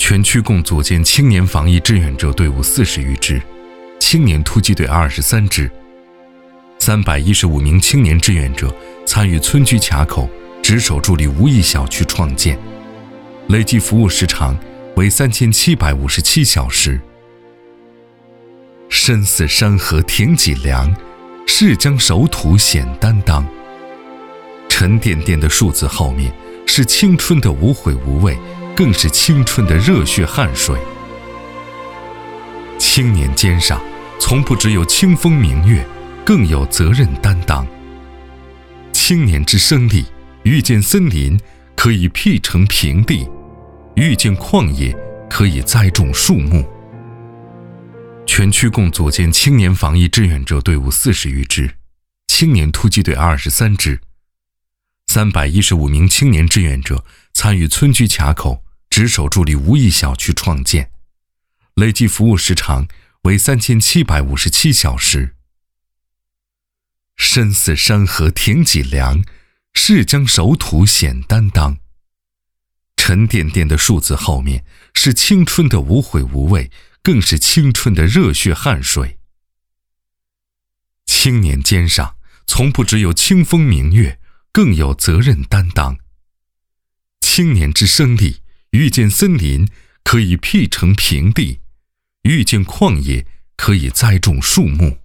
全区共组建青年防疫志愿者队伍40余支，青年突击队23支，315名青年志愿者参与村居卡口值守助力无疫小区创建，累计服务时长为3757小时。身似山河挺脊梁，誓将守土显担当。沉甸甸的数字后面是青春的无悔无畏，更是青春的热血汗水。青年肩上从不只有清风明月，更有责任担当。青年之生力，遇见森林可以辟成平地，遇见旷野可以栽种树木。全区共组建青年防疫志愿者队伍40余支，青年突击队23支，315名青年志愿者参与村居卡口值守助力无疫小区创建，累计服务时长为3757小时。身似山河挺脊梁，誓将守土显担当。沉甸甸的数字后面是青春的无悔无畏，更是青春的热血汗水。青年肩上从不只有清风明月，更有责任担当。青年之生力，遇见森林可以辟成平地，遇见旷野可以栽种树木。